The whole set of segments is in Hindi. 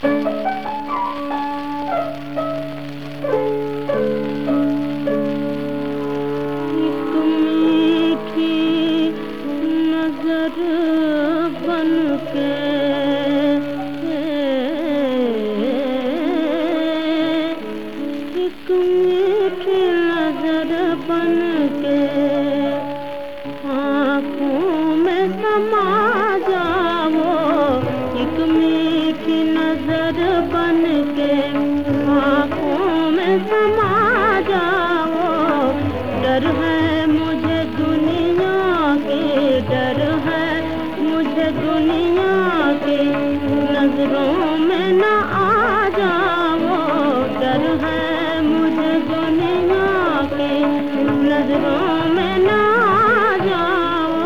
आँखों में समा जाओ, एक मीठी नजर बन के आँखों में समा जाओ। डर है मुझे दुनिया के, डर है मुझे दुनिया के, नजरों में न आ जाओ। डर है मुझे दुनिया के, नजरों में न आ जाओ।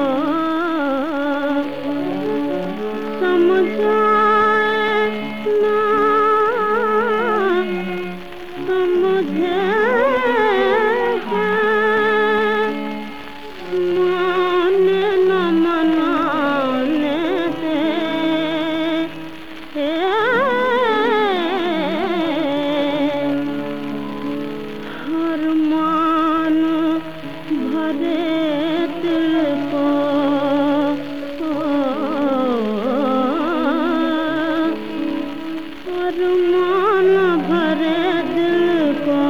समझाए ना समझे माने न मनाने से, हर मान भरे दिल को, हर मान भरे दिल को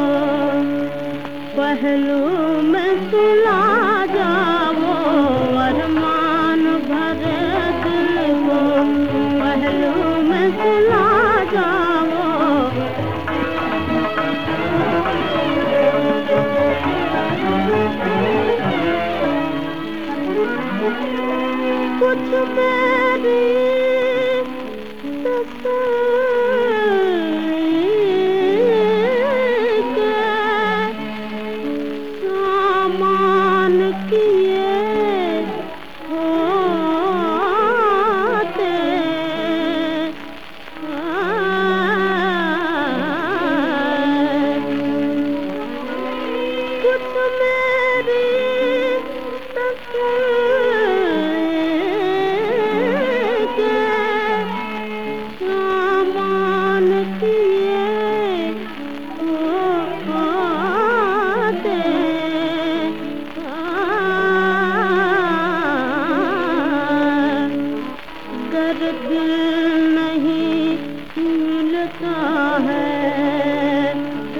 पहलू में सुला जाओ। अरमान भरे दिल को पहलू में सुला जाओ। कुछ मेरी सामान किए होते, कुछ मेरी सामान किए होते, गर दिल नहीं मिलता है,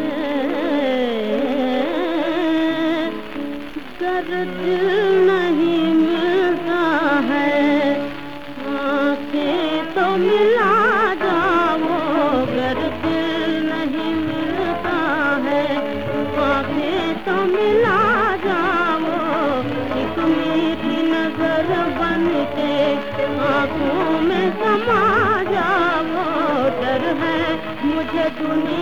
गर दिल नहीं मिलता है, आँखें तो मिला जाओ। गर दिल नहीं मिलता है, आँखें तो मिला जाओ। एक मीठी नजर बन के आँखों में समा जाओ। डर है मुझे दुनिया